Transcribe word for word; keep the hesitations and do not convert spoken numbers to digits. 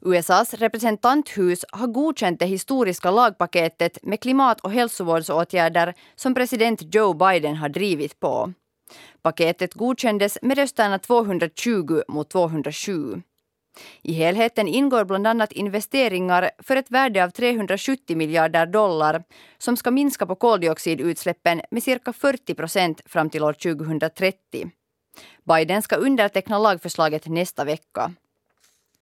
U S A:s representanthus har godkänt det historiska lagpaketet med klimat- och hälsovårdsåtgärder som president Joe Biden har drivit på. Paketet godkändes med rösterna tvåhundratjugo mot tvåhundrasju. I helheten ingår bland annat investeringar för ett värde av trehundrasjuttio miljarder dollar som ska minska på koldioxidutsläppen med cirka fyrtio procent fram till år tjugohundratrettio. Biden ska underteckna lagförslaget nästa vecka.